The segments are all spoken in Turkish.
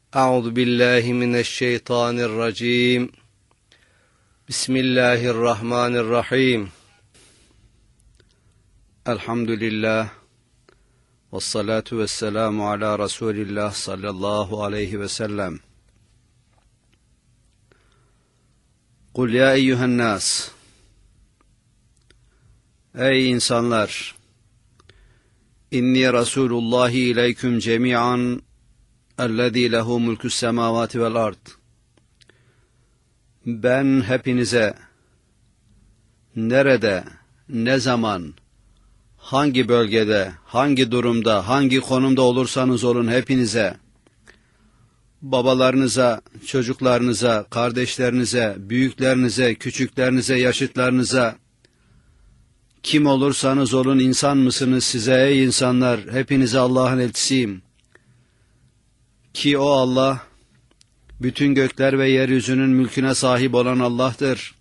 أعوذ بالله من الشيطان الرجيم بسم الله الرحمن الرحيم الحمد لله والصلاة والسلام على رسول الله صلى الله عليه وسلم قل يا أيها الناس Ey insanlar! İnni Resulullah ileyküm cemi'an ellezî lehu mulkus semâvâti vel ard. Ben hepinize nerede, ne zaman, hangi bölgede, hangi durumda, hangi konumda olursanız olun hepinize, babalarınıza, çocuklarınıza, kardeşlerinize, büyüklerinize, küçüklerinize, yaşıtlarınıza, kim olursanız olun insan mısınız size ey insanlar, hepinize Allah'ın elçisiyim. Ki o Allah, bütün gökler ve yeryüzünün mülküne sahip olan Allah'tır.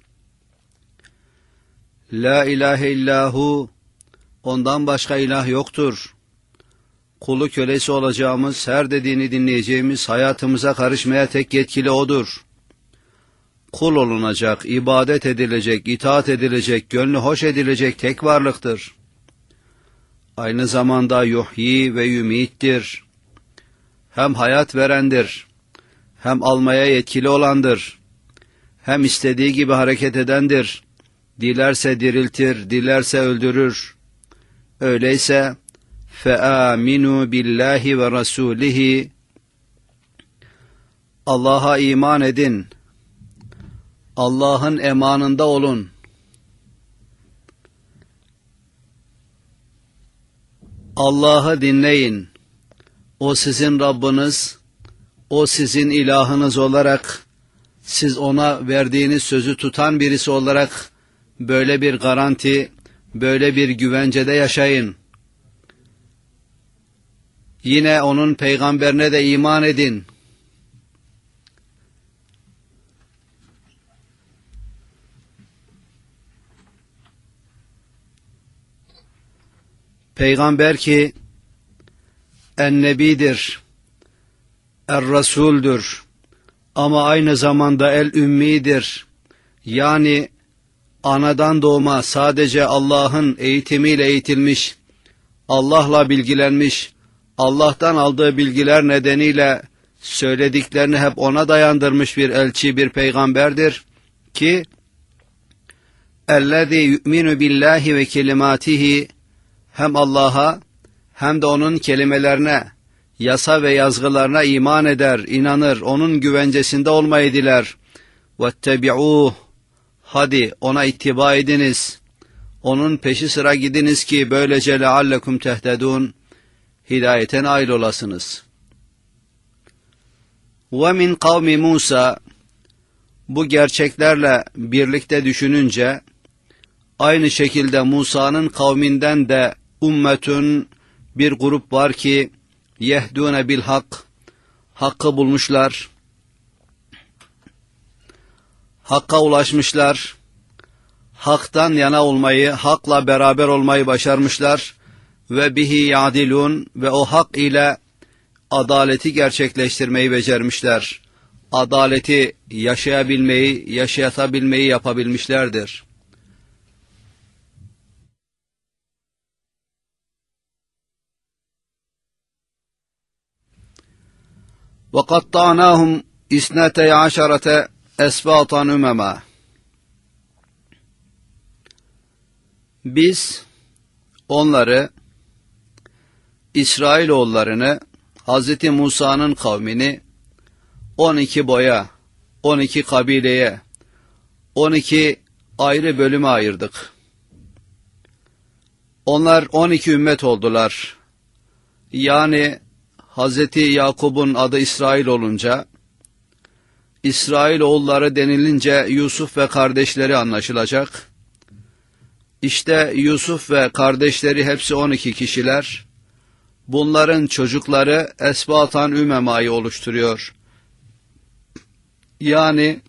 La ilahe illahu, ondan başka ilah yoktur. Kulu kölesi olacağımız, her dediğini dinleyeceğimiz, hayatımıza karışmaya tek yetkili O'dur. Kul olunacak, ibadet edilecek, itaat edilecek, gönlü hoş edilecek tek varlıktır. Aynı zamanda yuhyi ve yumittir. Hem hayat verendir, hem almaya yetkili olandır, hem istediği gibi hareket edendir. Dilerse diriltir, dilerse öldürür. Öyleyse فَآمِنُوا بِاللّٰهِ وَرَسُولِهِ Allah'a iman edin. Allah'ın emanında olun. Allah'ı dinleyin. O sizin Rabbiniz, o sizin ilahınız olarak, siz ona verdiğiniz sözü tutan birisi olarak böyle bir garanti, böyle bir güvencede yaşayın. Yine onun peygamberine de iman edin. Peygamber ki en-nebidir, er-rasuldür ama aynı zamanda el-ümmidir. Yani anadan doğma sadece Allah'ın eğitimiyle eğitilmiş, Allah'la bilgilenmiş, Allah'tan aldığı bilgiler nedeniyle söylediklerini hep ona dayandırmış bir elçi, bir peygamberdir ki اَلَّذ۪ي يُؤْمِنُ بِاللّٰهِ وَكَلِمَاتِهِ hem Allah'a hem de onun kelimelerine, yasa ve yazgılarına iman eder, inanır, onun güvencesinde olmayı diler. وَاتَّبِعُوهُ Hadi ona ittiba ediniz, onun peşi sıra gidiniz ki böylece لَعَلَّكُمْ تَهْتَدُونَ hidayete nail olasınız. وَمِنْ قَوْمِ Musa bu gerçeklerle birlikte düşününce, aynı şekilde Musa'nın kavminden de ummetun bir grup var ki yehdûne bil hak, hakkı bulmuşlar, hakka ulaşmışlar, haktan yana olmayı, hakla beraber olmayı başarmışlar ve bihi yadilun ve o hak ile adaleti gerçekleştirmeyi becermişler. Adaleti yaşayabilmeyi, yaşatabilmeyi yapabilmişlerdir. وَقَطَّعْنَاهُمْ اِسْنَتَيْ عَشَرَةَ اَسْبَاطًا اُمَمًا Biz onları, İsrailoğullarını, Hz. Musa'nın kavmini 12 boya, 12 kabileye, 12 ayrı bölüme ayırdık. Onlar 12 ümmet oldular. Yani Hz. Yakub'un adı İsrail olunca, İsrailoğulları denilince Yusuf ve kardeşleri anlaşılacak. İşte Yusuf ve kardeşleri hepsi 12 kişiler. Bunların çocukları esbatan ümemayı oluşturuyor. Yani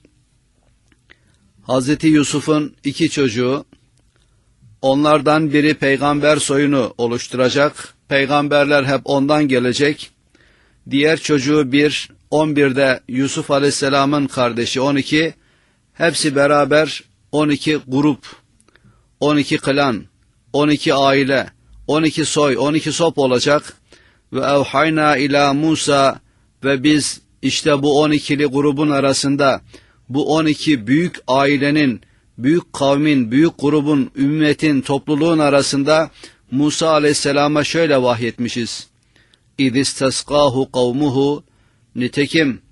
Hz. Yusuf'un 2 çocuğu, onlardan biri peygamber soyunu oluşturacak. Peygamberler hep ondan gelecek. Diğer çocuğu bir 11'de Yusuf Aleyhisselam'ın kardeşi 12, hepsi beraber 12 grup, 12 klan, 12 aile, 12 soy, 12 sop olacak. Ve evhayna ila Musa, ve biz işte bu 12'li grubun arasında, bu 12 büyük ailenin, büyük kavmin, büyük grubun, ümmetin, topluluğun arasında Musa Aleyhisselam'a şöyle vahyetmişiz. اِذْ اسْتَسْقَاهُ قَوْمُهُ, nitekim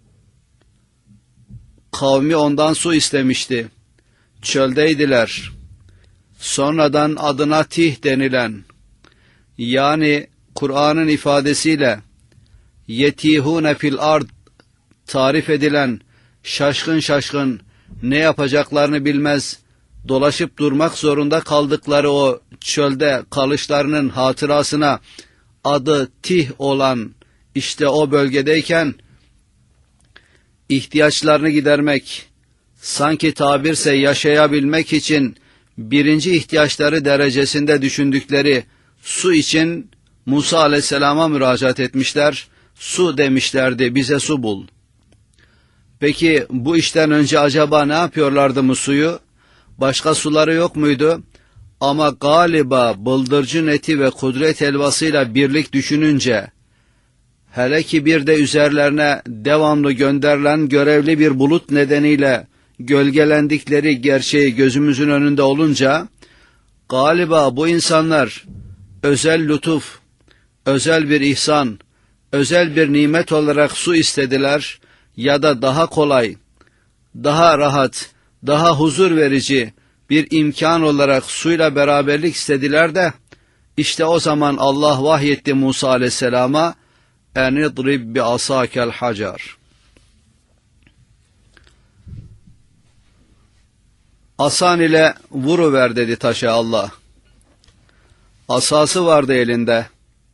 kavmi ondan su istemişti. Çöldeydiler. Sonradan adına Tih denilen, yani Kur'an'ın ifadesiyle yetihune fil ard tarif edilen, şaşkın şaşkın, ne yapacaklarını bilmez, dolaşıp durmak zorunda kaldıkları o çölde kalışlarının hatırasına adı Tih olan işte o bölgedeyken ihtiyaçlarını gidermek, sanki tabirse yaşayabilmek için birinci ihtiyaçları derecesinde düşündükleri su için Musa Aleyhisselam'a müracaat etmişler. Su demişlerdi, bize su bul. Peki bu işten önce acaba ne yapıyorlardı bu suyu? Başka suları yok muydu? Ama galiba bıldırcın eti ve kudret helvasıyla birlik düşününce, hele ki bir de üzerlerine devamlı gönderilen görevli bir bulut nedeniyle gölgelendikleri gerçeği gözümüzün önünde olunca, galiba bu insanlar özel lütuf, özel bir ihsan, özel bir nimet olarak su istediler ya da daha kolay, daha rahat, daha huzur verici bir imkan olarak suyla beraberlik istediler de, işte o zaman Allah vahyetti Musa Aleyhisselam'a, اَنِضْرِبْ بِعَصَاكَ الْحَجَرِ, asan ile vuruver dedi taşa Allah. Asası vardı elinde.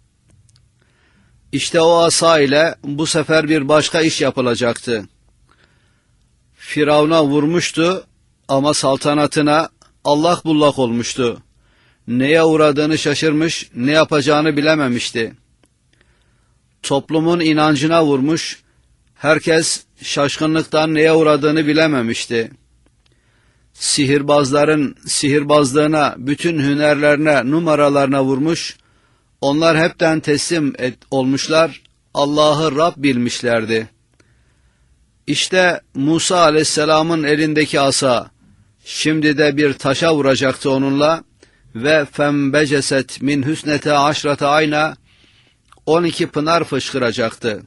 İşte o asa ile bu sefer bir başka iş yapılacaktı. Firavun'a vurmuştu ama saltanatına allak bullak olmuştu. Neye uğradığını şaşırmış, ne yapacağını bilememişti. Toplumun inancına vurmuş, herkes şaşkınlıktan neye uğradığını bilememişti. Sihirbazların sihirbazlığına, bütün hünerlerine, numaralarına vurmuş, onlar hepten teslim olmuşlar, Allah'ı Rab bilmişlerdi. İşte Musa Aleyhisselam'ın elindeki asa, şimdi de bir taşa vuracaktı onunla ve fembeceset min hüsnete aşrate ayna, 12 pınar fışkıracaktı.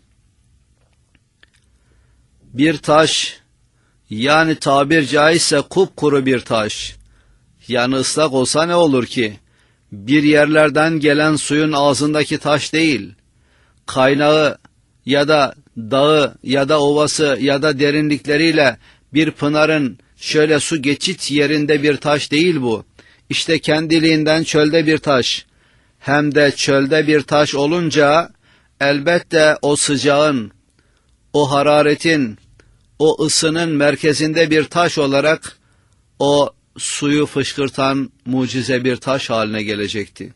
Bir taş, yani tabir caizse kupkuru bir taş, yani ıslak olsa ne olur ki? Bir yerlerden gelen suyun ağzındaki taş değil, kaynağı ya da dağı ya da ovası ya da derinlikleriyle bir pınarın şöyle su geçit yerinde bir taş değil bu. İşte kendiliğinden çölde bir taş, hem de çölde bir taş olunca elbette o sıcağın, o hararetin, o ısının merkezinde bir taş olarak o suyu fışkırtan mucize bir taş haline gelecekti.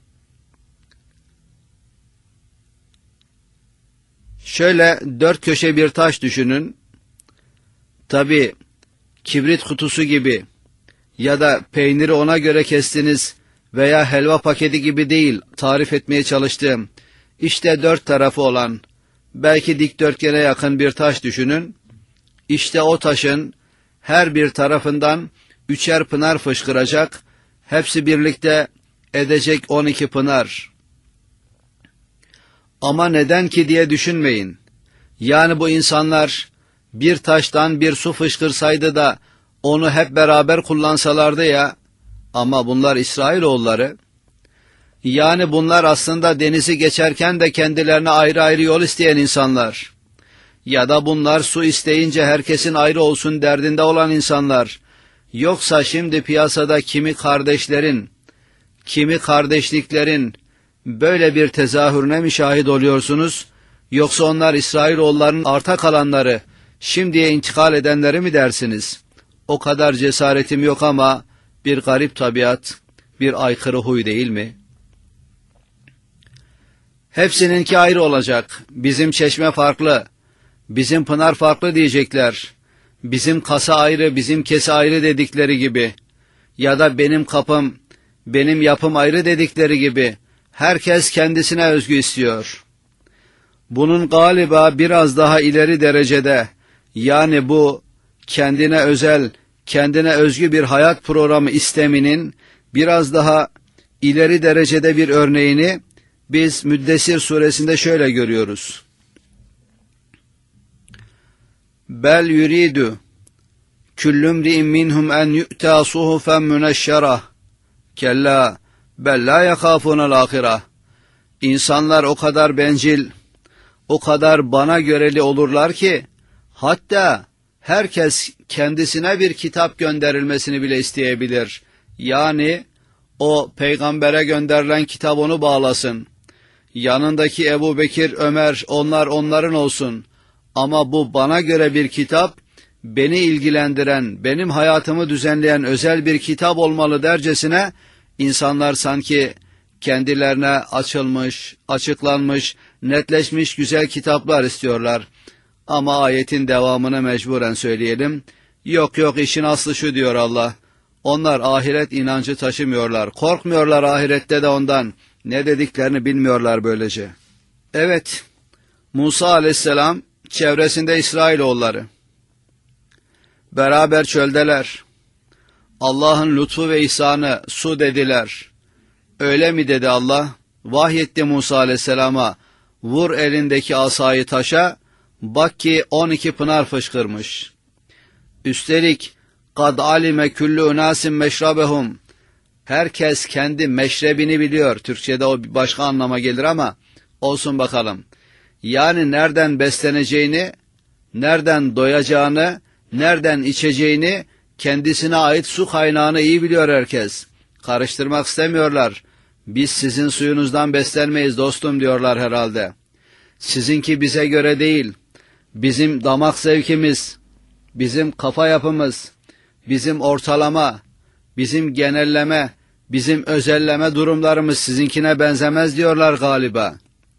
Şöyle dört köşe bir taş düşünün. Tabi kibrit kutusu gibi ya da peyniri ona göre kestiniz veya helva paketi gibi değil tarif etmeye çalıştığım. İşte dört tarafı olan, belki dikdörtgene yakın bir taş düşünün. İşte o taşın her bir tarafından 3'er pınar fışkıracak, hepsi birlikte edecek 12 pınar. Ama neden ki diye düşünmeyin. Yani bu insanlar bir taştan bir su fışkırsaydı da onu hep beraber kullansalardı ya, ama bunlar İsrailoğulları. Yani bunlar aslında denizi geçerken de kendilerine ayrı ayrı yol isteyen insanlar. Ya da bunlar su isteyince herkesin ayrı olsun derdinde olan insanlar. Yoksa şimdi piyasada kimi kardeşlerin, kimi kardeşliklerin böyle bir tezahürüne mi şahit oluyorsunuz? Yoksa onlar İsrailoğullarının arta kalanları, şimdiye intikal edenleri mi dersiniz? O kadar cesaretim yok ama bir garip tabiat, bir aykırı huy değil mi? Hepsininki ayrı olacak. Bizim çeşme farklı. Bizim pınar farklı diyecekler. Bizim kasa ayrı, bizim kese ayrı dedikleri gibi. Ya da benim kapım, benim yapım ayrı dedikleri gibi. Herkes kendisine özgü istiyor. Bunun galiba biraz daha ileri derecede, yani bu kendine özel, kendine özgü bir hayat programı isteminin biraz daha ileri derecede bir örneğini biz Müddessir suresinde şöyle görüyoruz. Bel yuridu küllümri'in minhum en yu'ta suhufen müneşşerah kella bel la yakâfunel âhireh. İnsanlar o kadar bencil, o kadar bana göreli olurlar ki, hatta herkes kendisine bir kitap gönderilmesini bile isteyebilir. Yani o peygambere gönderilen kitap onu bağlasın. Yanındaki Ebu Bekir, Ömer, onlar onların olsun. Ama bu bana göre bir kitap, beni ilgilendiren, benim hayatımı düzenleyen özel bir kitap olmalı dercesine, insanlar sanki kendilerine açılmış, açıklanmış, netleşmiş güzel kitaplar istiyorlar. Ama ayetin devamını mecburen söyleyelim. Yok yok, işin aslı şu diyor Allah. Onlar ahiret inancı taşımıyorlar. Korkmuyorlar ahirette de ondan. Ne dediklerini bilmiyorlar böylece. Evet, Musa aleyhisselam çevresinde İsrailoğulları. Beraber çöldeler. Allah'ın lütfu ve ihsanı su dediler. Öyle mi dedi Allah? Vahyetti Musa aleyhisselama. Vur elindeki asayı taşa. Bak ki 12 pınar fışkırmış. Üstelik kad alime küllü unasin meşrabehum. Herkes kendi meşrebini biliyor. Türkçe'de o başka anlama gelir ama olsun bakalım. Yani nereden besleneceğini, nereden doyacağını, nereden içeceğini, kendisine ait su kaynağını iyi biliyor herkes. Karıştırmak istemiyorlar. Biz sizin suyunuzdan beslenmeyiz dostum diyorlar herhalde. Sizinki bize göre değil. Bizim damak zevkimiz, bizim kafa yapımız, bizim ortalama, bizim genelleme, bizim özelleme durumlarımız sizinkine benzemez diyorlar galiba.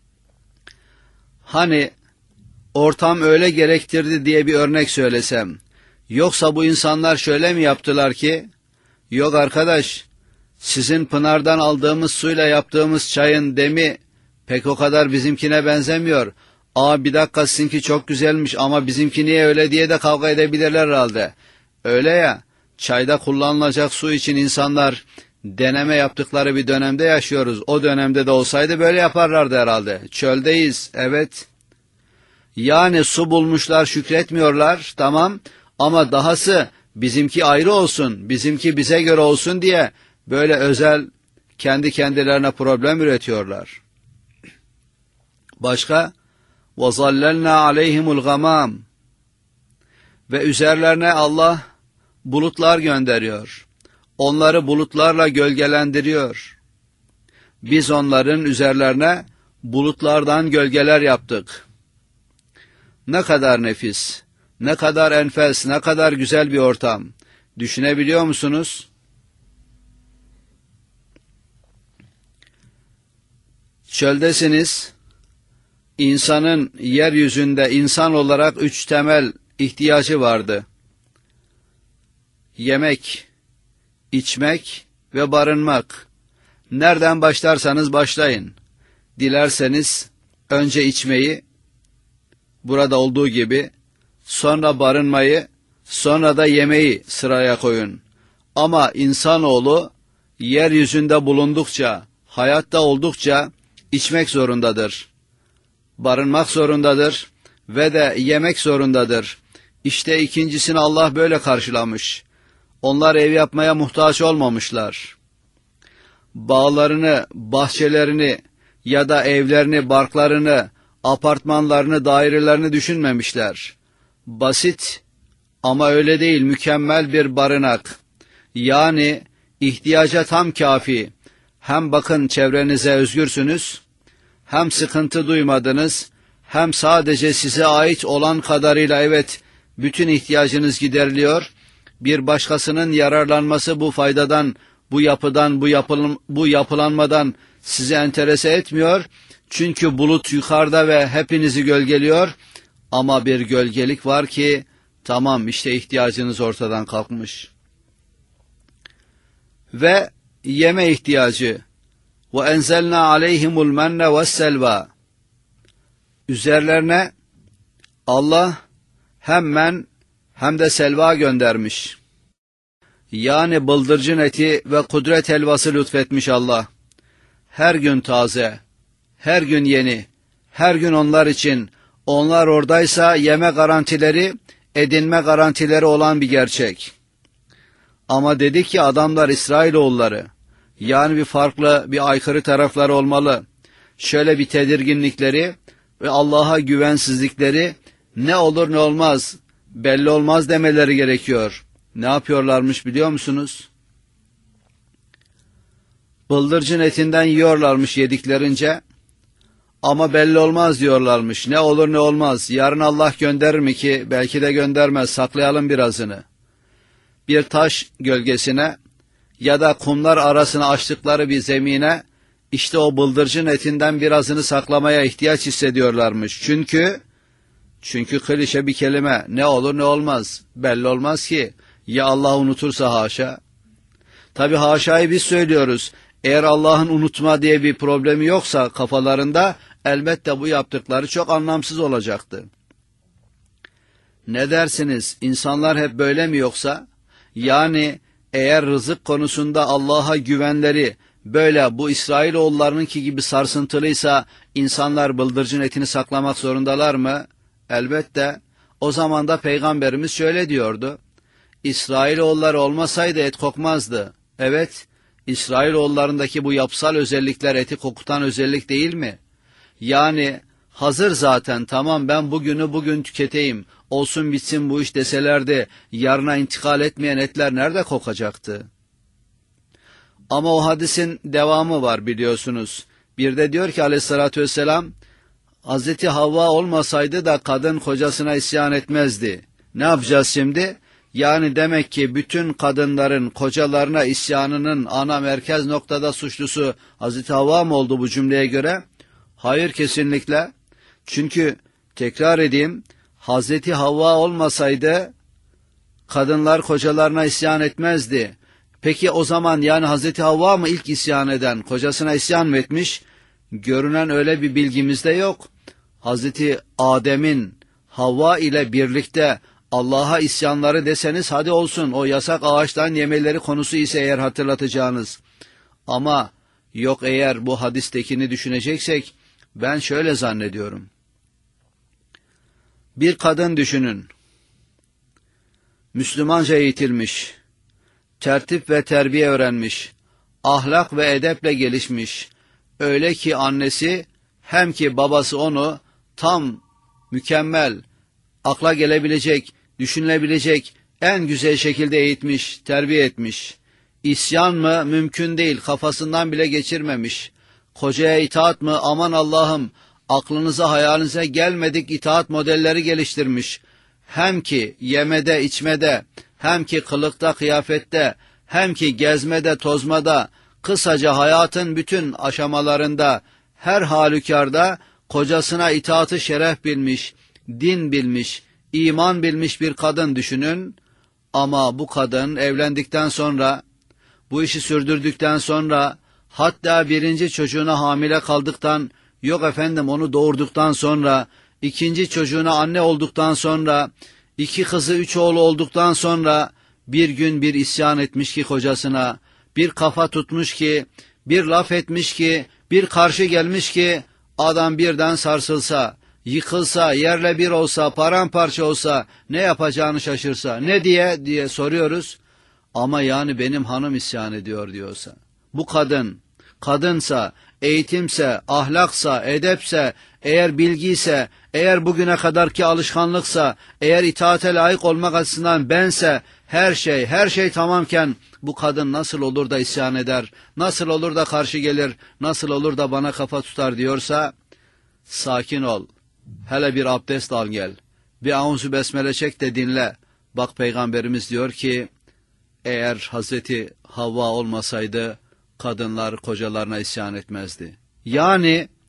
Hani ortam öyle gerektirdi diye bir örnek söylesem, yoksa bu insanlar şöyle mi yaptılar ki? Yok arkadaş, sizin pınardan aldığımız suyla yaptığımız çayın demi pek o kadar bizimkine benzemiyor. Bir dakika, sizinki çok güzelmiş ama bizimki niye öyle diye de kavga edebilirler herhalde. Öyle ya, çayda kullanılacak su için insanlar deneme yaptıkları bir dönemde yaşıyoruz. O dönemde de olsaydı böyle yaparlardı herhalde. Çöldeyiz, evet. Yani su bulmuşlar, şükretmiyorlar, tamam, ama dahası bizimki ayrı olsun, bizimki bize göre olsun diye böyle özel kendi kendilerine problem üretiyorlar. Başka? وَظَلَّلْنَا عَلَيْهِمُ الْغَمَامِ. Ve üzerlerine Allah bulutlar gönderiyor. Onları bulutlarla gölgelendiriyor. Biz onların üzerlerine bulutlardan gölgeler yaptık. Ne kadar nefis, ne kadar enfes, ne kadar güzel bir ortam. Düşünebiliyor musunuz? Çöldesiniz. İnsanın yeryüzünde insan olarak 3 temel ihtiyacı vardı. Yemek, içmek ve barınmak. Nereden başlarsanız başlayın. Dilerseniz önce içmeyi, burada olduğu gibi, sonra barınmayı, sonra da yemeği sıraya koyun. Ama insanoğlu yeryüzünde bulundukça, hayatta oldukça içmek zorundadır. Barınmak zorundadır ve de yemek zorundadır. İşte ikincisini Allah böyle karşılamış. Onlar ev yapmaya muhtaç olmamışlar. Bağlarını, bahçelerini ya da evlerini, barklarını, apartmanlarını, dairelerini düşünmemişler. Basit ama öyle değil, mükemmel bir barınak. Yani ihtiyaca tam kafi. Hem bakın çevrenize özgürsünüz, hem sıkıntı duymadınız, hem sadece size ait olan kadarıyla evet bütün ihtiyacınız gideriliyor. Bir başkasının yararlanması bu faydadan, bu yapıdan, bu yapılanmadan sizi enterese etmiyor. Çünkü bulut yukarıda ve hepinizi gölgeliyor. Ama bir gölgelik var ki tamam işte ihtiyacınız ortadan kalkmış. Ve yeme ihtiyacı. وَاَنْزَلْنَا عَلَيْهِمُ الْمَنَّ وَالسَّلْوَى. Üzerlerine Allah hem men hem de selva göndermiş. Yani bıldırcın eti ve kudret helvası lütfetmiş Allah. Her gün taze, her gün yeni, her gün onlar için, onlar oradaysa yeme garantileri, edinme garantileri olan bir gerçek. Ama dedi ki adamlar İsrailoğulları, yani bir farklı, bir aykırı tarafları olmalı. Şöyle bir tedirginlikleri ve Allah'a güvensizlikleri, ne olur ne olmaz, belli olmaz demeleri gerekiyor. Ne yapıyorlarmış biliyor musunuz? Bıldırcın etinden yiyorlarmış yediklerince, ama belli olmaz diyorlarmış. Ne olur ne olmaz, yarın Allah gönderir mi ki? Belki de göndermez, saklayalım birazını. Bir taş gölgesine ya da kumlar arasına açtıkları bir zemine, işte o bıldırcın etinden birazını saklamaya ihtiyaç hissediyorlarmış. Çünkü klişe bir kelime, ne olur ne olmaz, belli olmaz ki, ya Allah unutursa haşa. Tabi haşayı biz söylüyoruz, eğer Allah'ın unutma diye bir problemi yoksa kafalarında, elbette bu yaptıkları çok anlamsız olacaktı. Ne dersiniz, insanlar hep böyle mi yoksa? Yani eğer rızık konusunda Allah'a güvenleri böyle bu İsrailoğullarınınki gibi sarsıntılıysa, insanlar bıldırcın etini saklamak zorundalar mı? Elbette. O zaman da Peygamberimiz şöyle diyordu: İsrailoğulları olmasaydı et kokmazdı. Evet, İsrailoğullarındaki bu yapısal özellikler eti kokutan özellik değil mi? Yani hazır zaten, tamam ben bugünü bugün tüketeyim, olsun bitsin bu iş deselerdi, yarına intikal etmeyen etler nerede kokacaktı? Ama o hadisin devamı var biliyorsunuz. Bir de diyor ki aleyhissalatü vesselam, Hazreti Havva olmasaydı da kadın kocasına isyan etmezdi. Ne yapacağız şimdi? Yani demek ki bütün kadınların kocalarına isyanının ana merkez noktada suçlusu Hazreti Havva mı oldu bu cümleye göre? Hayır, kesinlikle. Çünkü tekrar edeyim, Hazreti Havva olmasaydı kadınlar kocalarına isyan etmezdi. Peki o zaman yani Hazreti Havva mı ilk isyan eden, kocasına isyan mı etmiş? Görünen öyle bir bilgimizde yok. Hazreti Adem'in Havva ile birlikte Allah'a isyanları deseniz hadi olsun, o yasak ağaçtan yemeleri konusu ise eğer hatırlatacağınız. Ama yok, eğer bu hadistekini düşüneceksek ben şöyle zannediyorum. Bir kadın düşünün. Müslümanca eğitilmiş, tertip ve terbiye öğrenmiş, ahlak ve edeple gelişmiş. Öyle ki annesi hem ki babası onu tam mükemmel, akla gelebilecek, düşünülebilecek en güzel şekilde eğitmiş, terbiye etmiş. İsyan mı? Mümkün değil, kafasından bile geçirmemiş. Kocaya itaat mı? Aman Allah'ım, aklınıza hayalinize gelmedik itaat modelleri geliştirmiş. Hem ki yemede içmede, hem ki kılıkta kıyafette, hem ki gezmede tozmada, kısaca hayatın bütün aşamalarında, her halükarda kocasına itaatı şeref bilmiş, din bilmiş, iman bilmiş bir kadın düşünün. Ama bu kadın evlendikten sonra, bu işi sürdürdükten sonra, hatta birinci çocuğuna hamile kaldıktan, yok efendim onu doğurduktan sonra, ikinci çocuğuna anne olduktan sonra, 2 kızı 3 oğlu olduktan sonra, bir gün bir isyan etmiş ki kocasına, bir kafa tutmuş ki, bir laf etmiş ki, bir karşı gelmiş ki, adam birden sarsılsa, yıkılsa, yerle bir olsa, paramparça olsa, ne yapacağını şaşırsa, ne diye soruyoruz. Ama yani benim hanım isyan ediyor diyorsa, bu kadınsa, eğitimse, ahlaksa, edepse, eğer bilgiyse, eğer bugüne kadarki alışkanlıksa, eğer itaate layık olmak açısından bense, her şey tamamken bu kadın nasıl olur da isyan eder, nasıl olur da karşı gelir, nasıl olur da bana kafa tutar diyorsa, sakin ol, hele bir abdest al gel, bir auzu besmele çek de dinle. Bak Peygamberimiz diyor ki, eğer Hazreti Havva olmasaydı, kadınlar kocalarına isyan etmezdi. Yani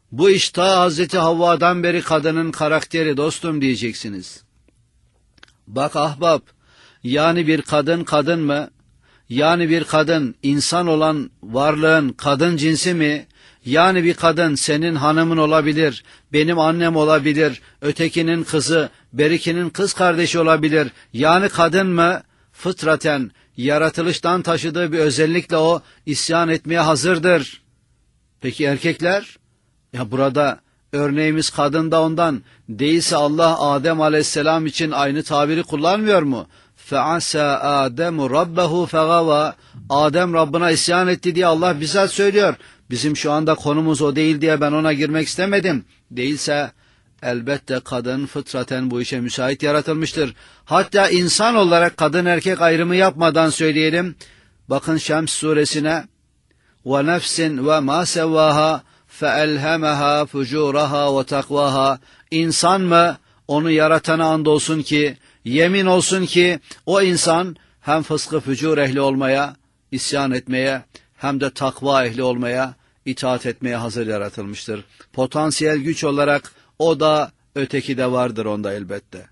Bu iş ta Hazreti Havva'dan beri kadının karakteri dostum diyeceksiniz. Bak ahbap, yani bir kadın kadın mı? Yani bir kadın insan olan varlığın kadın cinsi mi? Yani bir kadın senin hanımın olabilir, benim annem olabilir, ötekinin kızı, berikinin kız kardeşi olabilir. Yani kadın mı? Fıtraten, yaratılıştan taşıdığı bir özellikle o isyan etmeye hazırdır. Peki erkekler? Ya burada örneğimiz kadın da ondan. Değilse Allah Adem aleyhisselam için aynı tabiri kullanmıyor mu? فَعَسَى آدَمُ رَبَّهُ فَغَوَى Adem Rabbına isyan etti diye Allah bizzat söylüyor. Bizim şu anda konumuz o değil diye ben ona girmek istemedim. Değilse elbette kadın fıtraten bu işe müsait yaratılmıştır. Hatta insan olarak kadın erkek ayrımı yapmadan söyleyelim. Bakın Şems suresine وَنَفْسٍ وَمَا سَوَّاهَا فَأَلْهَمَهَا فُجُورَهَا وَتَقْوَاهَا İnsan mı? Onu yaratana andolsun ki, yemin olsun ki o insan hem fıskı fücur ehli olmaya, isyan etmeye, hem de takva ehli olmaya, itaat etmeye hazır yaratılmıştır. Potansiyel güç olarak o da öteki de vardır onda elbette.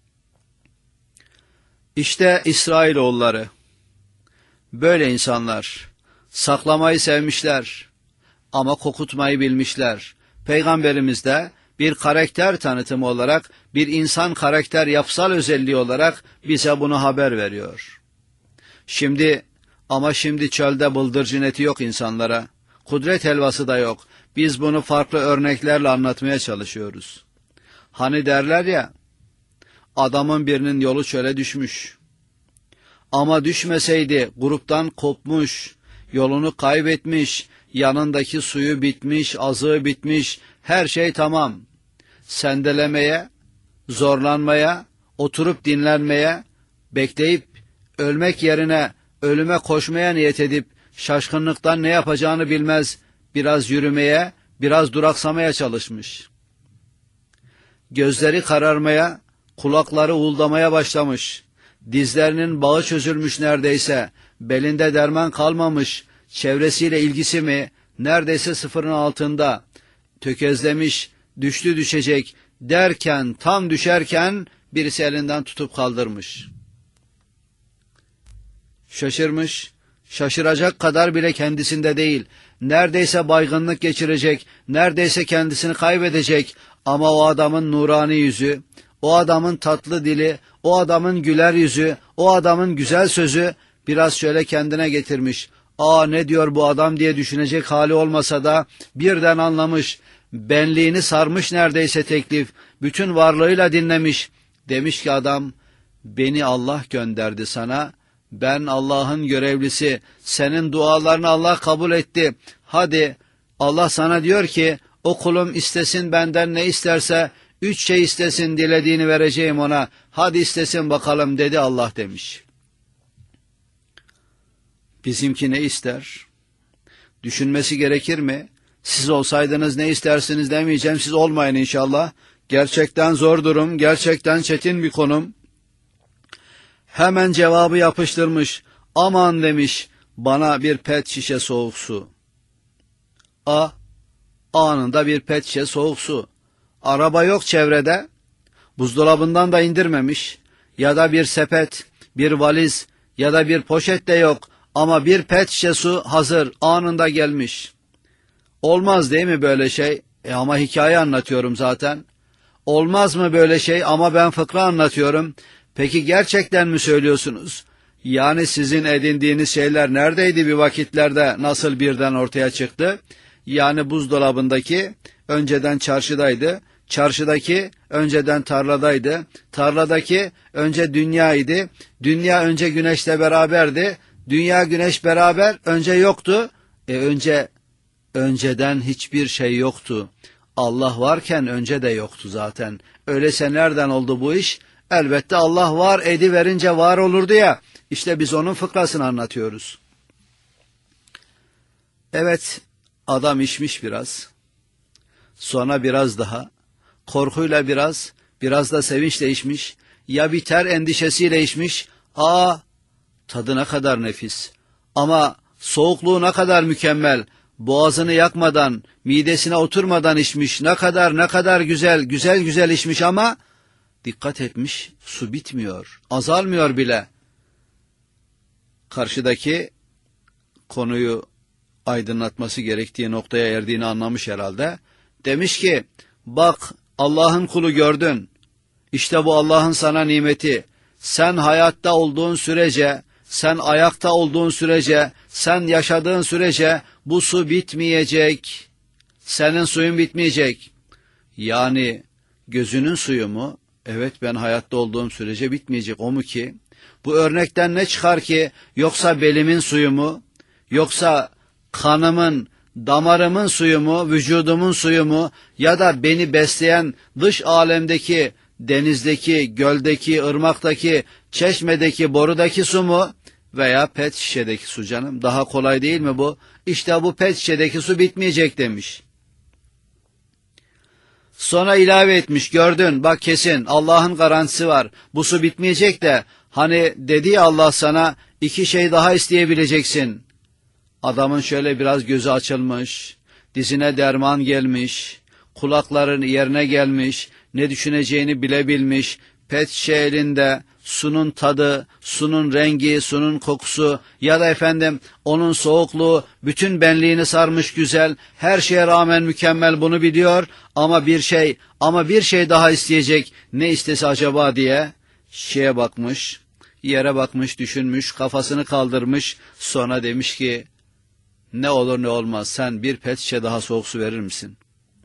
İşte İsrailoğulları, böyle insanlar, saklamayı sevmişler ama kokutmayı bilmişler. Peygamberimiz de bir karakter tanıtımı olarak, bir insan karakter yapısal özelliği olarak bize bunu haber veriyor. Şimdi çölde bıldırcın eti yok insanlara, kudret helvası da yok. Biz bunu farklı örneklerle anlatmaya çalışıyoruz. Hani derler ya, adamın birinin yolu çöle düşmüş. Ama düşmeseydi gruptan kopmuş, yolunu kaybetmiş, yanındaki suyu bitmiş, azığı bitmiş, her şey tamam. Sendelemeye, zorlanmaya, oturup dinlenmeye, bekleyip ölmek yerine ölüme koşmaya niyet edip şaşkınlıktan ne yapacağını bilmez, biraz yürümeye, biraz duraksamaya çalışmış. Gözleri kararmaya, kulakları uğuldamaya başlamış. Dizlerinin bağı çözülmüş neredeyse, belinde derman kalmamış, çevresiyle ilgisi mi neredeyse sıfırın altında, tökezlemiş, düştü düşecek derken, tam düşerken birisi elinden tutup kaldırmış. Şaşırmış, şaşıracak kadar bile kendisinde değil, neredeyse baygınlık geçirecek, neredeyse kendisini kaybedecek ama o adamın nurani yüzü, o adamın tatlı dili, o adamın güler yüzü, o adamın güzel sözü biraz şöyle kendine getirmiş. Ne diyor bu adam diye düşünecek hali olmasa da birden anlamış, benliğini sarmış neredeyse teklif, bütün varlığıyla dinlemiş. Demiş ki adam, beni Allah gönderdi sana, ben Allah'ın görevlisi, senin dualarını Allah kabul etti. Hadi Allah sana diyor ki, o kulum istesin benden ne isterse, 3 şey istesin, dilediğini vereceğim ona. Hadi istesin bakalım dedi Allah demiş. Bizimki ne ister? Düşünmesi gerekir mi? Siz olsaydınız ne istersiniz demeyeceğim, siz olmayın inşallah. Gerçekten zor durum, gerçekten çetin bir konum. Hemen cevabı yapıştırmış. Aman demiş, bana bir pet şişe soğuk su. Anında bir pet şişe soğuk su. Araba yok çevrede, buzdolabından da indirmemiş, ya da bir sepet, bir valiz ya da bir poşet de yok ama bir pet şişe su hazır, anında gelmiş. Olmaz değil mi böyle şey? Ama hikaye anlatıyorum zaten. Olmaz mı böyle şey? Ama ben fıkra anlatıyorum. Peki gerçekten mi söylüyorsunuz? Yani sizin edindiğiniz şeyler neredeydi bir vakitlerde, nasıl birden ortaya çıktı? Yani buzdolabındaki önceden çarşıdaydı, çarşıdaki önceden tarladaydı, tarladaki önce dünyaydı, dünya önce güneşle beraberdi, dünya güneş beraber önce yoktu, önceden hiçbir şey yoktu. Allah varken önce de yoktu zaten. Öyleyse nereden oldu bu iş? Elbette Allah var ediverince var olurdu ya. İşte biz onun fıkrasını anlatıyoruz. Evet, adam içmiş biraz. Sonra biraz daha. Korkuyla biraz da sevinçle içmiş. Ya biter endişesiyle içmiş. Tadı ne kadar nefis. Ama soğukluğu ne kadar mükemmel. boğazını yakmadan, midesine oturmadan içmiş. Ne kadar güzel içmiş ama dikkat etmiş, su bitmiyor, azalmıyor bile. Karşıdaki konuyu aydınlatması gerektiği noktaya erdiğini anlamış herhalde. Demiş ki, bak Allah'ın kulu gördün. İşte bu Allah'ın sana nimeti. Sen hayatta olduğun sürece, sen ayakta olduğun sürece, sen yaşadığın sürece bu su bitmeyecek. Senin suyun bitmeyecek. Yani gözünün suyu mu? Evet, ben hayatta olduğum sürece bitmeyecek. O mu ki? Bu örnekten ne çıkar ki? Yoksa belimin suyu mu? Yoksa kanımın, damarımın suyu mu? Vücudumun suyu mu? Ya da beni besleyen dış alemdeki, denizdeki, göldeki, ırmaktaki, çeşmedeki, borudaki su mu? Veya pet şişedeki su canım. Daha kolay değil mi bu? İşte bu pet şişedeki su bitmeyecek demiş. Sonra ilave etmiş, gördün bak kesin Allah'ın garantisi var. Bu su bitmeyecek de hani dedi ya Allah sana 2 şey daha isteyebileceksin. Adamın şöyle biraz gözü açılmış, dizine derman gelmiş, kulakların yerine gelmiş, ne düşüneceğini bilebilmiş, pet şişe elinde, sunun tadı, sunun rengi, sunun kokusu ya da efendim onun soğukluğu bütün benliğini sarmış güzel, her şeye rağmen mükemmel bunu biliyor ama bir şey daha isteyecek, ne istese acaba diye şeye bakmış, yere bakmış, düşünmüş, kafasını kaldırmış, sonra demiş ki ne olur ne olmaz sen bir pet şişe daha soğuk su verir misin?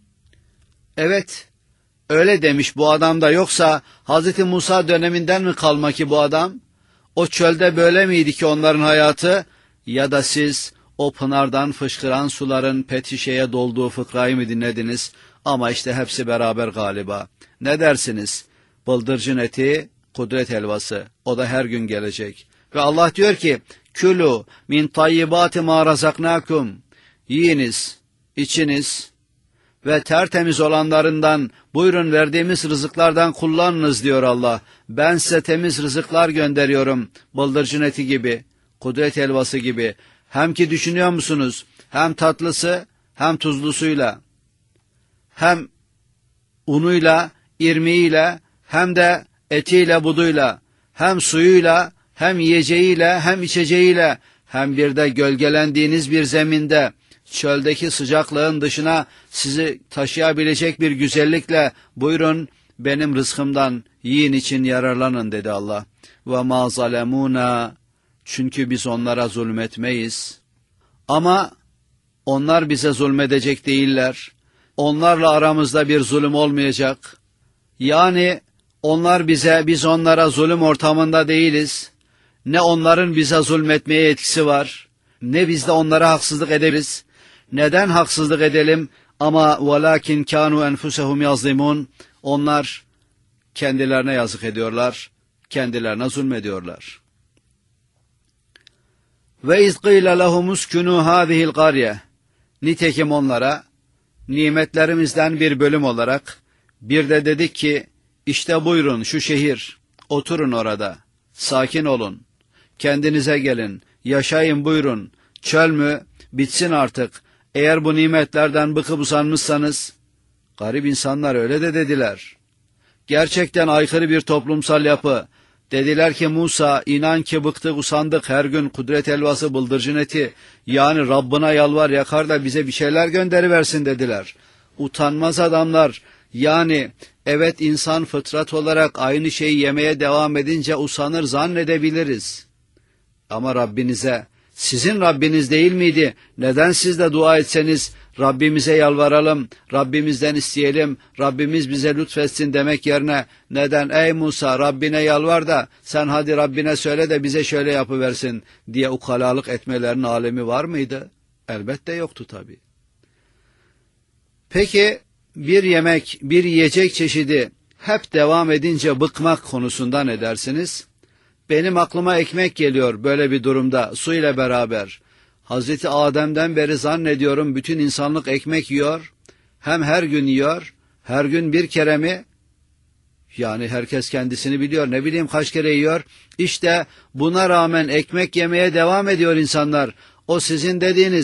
Evet. Öyle demiş bu adam da, yoksa Hz. Musa döneminden mi kalma ki bu adam? O çölde böyle miydi ki onların hayatı? Ya da siz o pınardan fışkıran suların pet şişeye dolduğu fıkrayı mı dinlediniz? Ama işte hepsi beraber galiba. Ne dersiniz? Bıldırcın eti, kudret helvası. O da her gün gelecek. Ve Allah diyor ki, Külü min tayyibati ma razaknakum. Yiyiniz, içiniz ve tertemiz olanlarından buyurun verdiğimiz rızıklardan kullanınız diyor Allah. Ben size temiz rızıklar gönderiyorum. Bıldırcın eti gibi, kudret helvası gibi. Hem ki düşünüyor musunuz? Hem tatlısı hem tuzlusuyla, hem unuyla, irmiğiyle, hem de etiyle, buduyla, hem suyuyla, hem yiyeceğiyle, hem içeceğiyle, hem bir de gölgelendiğiniz bir zeminde, çöldeki sıcaklığın dışına sizi taşıyabilecek bir güzellikle buyurun benim rızkımdan yiyin için yararlanın dedi Allah. Ve ma zalemuna, çünkü biz onlara zulmetmeyiz. Ama onlar bize zulmedecek değiller. Onlarla aramızda bir zulüm olmayacak. Yani onlar bize, biz onlara zulüm ortamında değiliz. Ne onların bize zulmetmeye etkisi var, ne biz de onlara haksızlık ederiz. Neden haksızlık edelim? Ama وَلَاكِنْ كَانُوا أَنْفُسَهُمْ يَظْلِمُونَ. Onlar kendilerine yazık ediyorlar, kendilerine zulmediyorlar. Ve iz qîle lehum uskunu hâzihil qarye. Nitekim onlara nimetlerimizden bir bölüm olarak bir de dedik ki işte buyurun şu şehir, oturun orada, sakin olun, kendinize gelin, yaşayın buyurun. Çöl mü? Bitsin artık. Eğer bu nimetlerden bıkıp usanmışsanız, garip insanlar öyle de dediler. Gerçekten aykırı bir toplumsal yapı. Dediler ki Musa, inan ki bıktık usandık, her gün kudret helvası bıldırcın eti, yani Rabbına yalvar yakar da bize bir şeyler gönderiversin dediler. Utanmaz adamlar. Yani evet, insan fıtrat olarak aynı şeyi yemeye devam edince usanır zannedebiliriz. Ama Rabbinize, sizin Rabbiniz değil miydi? Neden siz de dua etseniz, Rabbimize yalvaralım, Rabbimizden isteyelim, Rabbimiz bize lütfetsin demek yerine, neden ey Musa Rabbine yalvar da sen hadi Rabbine söyle de bize şöyle yapıversin diye ukalalık etmelerinin alemi var mıydı? Elbette yoktu tabii. Peki bir yemek, bir yiyecek çeşidi hep devam edince bıkmak konusunda ne dersiniz? Benim aklıma ekmek geliyor böyle bir durumda, su ile beraber. Hazreti Adem'den beri zannediyorum bütün insanlık ekmek yiyor. Hem her gün yiyor, her gün bir kere mi? Yani herkes kendisini biliyor, ne bileyim kaç kere yiyor. İşte buna rağmen ekmek yemeye devam ediyor insanlar. O sizin dediğiniz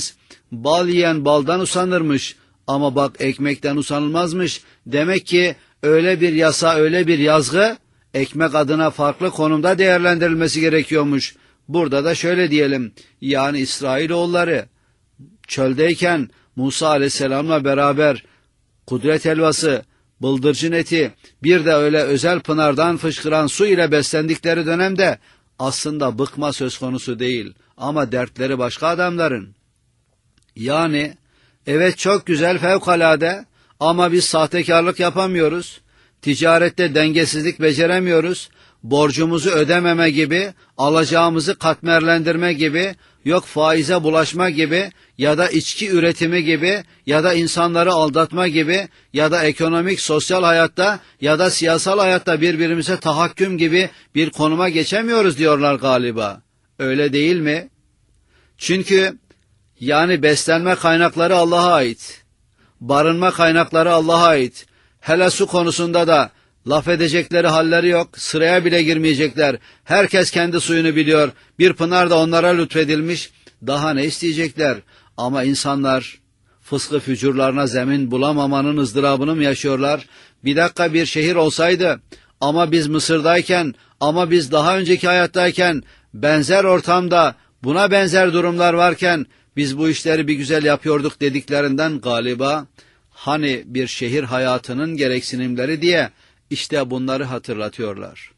Bal yiyen baldan usanırmış ama bak ekmekten usanılmazmış. Demek ki öyle bir yasa, öyle bir yazgı ekmek adına farklı konumda değerlendirilmesi gerekiyormuş. Burada da şöyle diyelim, yani İsrailoğulları çöldeyken Musa aleyhisselamla beraber kudret helvası, bıldırcın eti, bir de öyle özel pınardan fışkıran su ile beslendikleri dönemde aslında bıkma söz konusu değil ama dertleri başka adamların. Yani evet, çok güzel, fevkalade, ama biz sahtekarlık yapamıyoruz, ticarette dengesizlik beceremiyoruz, borcumuzu ödememe gibi, alacağımızı katmerlendirme gibi, yok faize bulaşma gibi ya da içki üretimi gibi ya da insanları aldatma gibi ya da ekonomik, sosyal hayatta ya da siyasal hayatta birbirimize tahakküm gibi bir konuma geçemiyoruz diyorlar galiba. Öyle değil mi? Çünkü yani beslenme kaynakları Allah'a ait, barınma kaynakları Allah'a ait. Hele su konusunda da laf edecekleri halleri yok, sıraya bile girmeyecekler. Herkes kendi suyunu biliyor, bir pınar da onlara lütfedilmiş, daha ne isteyecekler? Ama insanlar fıskı fücurlarına zemin bulamamanın ızdırabını mı yaşıyorlar? Bir dakika, bir şehir olsaydı, ama biz Mısır'dayken, ama biz daha önceki hayattayken, benzer ortamda, buna benzer durumlar varken, biz bu işleri bir güzel yapıyorduk dediklerinden galiba, hani bir şehir hayatının gereksinimleri diye, işte bunları hatırlatıyorlar.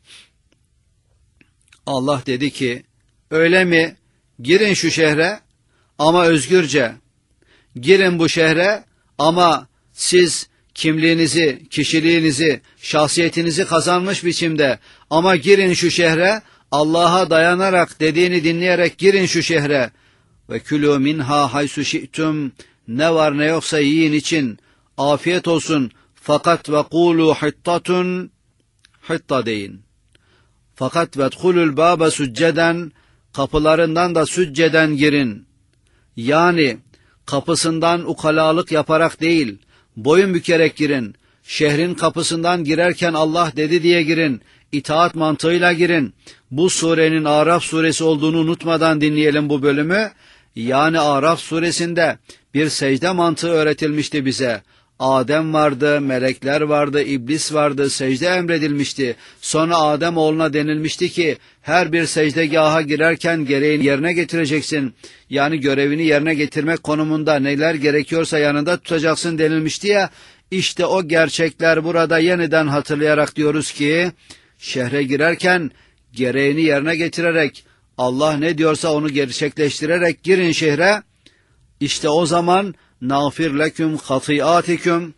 Allah dedi ki, öyle mi? Girin şu şehre ama özgürce. Girin bu şehre ama siz kimliğinizi, kişiliğinizi, şahsiyetinizi kazanmış biçimde, ama girin şu şehre Allah'a dayanarak, dediğini dinleyerek girin şu şehre. Ve külü minha haysu şi'tum, ne var ne yoksa yiyin için, afiyet olsun. Fakat ve kulu hittatun, hitta deyin. Fakat ve dkhulul bâbe sücceden, kapılarından da sücceden girin. Yani kapısından ukalalık yaparak değil, boyun bükerek girin. Şehrin kapısından girerken Allah dedi diye girin. İtaat mantığıyla girin. Bu surenin Araf suresi olduğunu unutmadan dinleyelim bu bölümü. Yani Araf suresinde bir secde mantığı öğretilmişti bize. Adem vardı, melekler vardı, iblis vardı, secde emredilmişti. Sonra Adem oğluna denilmişti ki her bir secdegaha girerken gereğini yerine getireceksin. Yani görevini yerine getirmek konumunda neler gerekiyorsa yanında tutacaksın denilmişti ya. İşte o gerçekler burada yeniden hatırlayarak diyoruz ki şehre girerken gereğini yerine getirerek, Allah ne diyorsa onu gerçekleştirerek girin şehre. İşte o zaman nağfir leküm hatiatikum,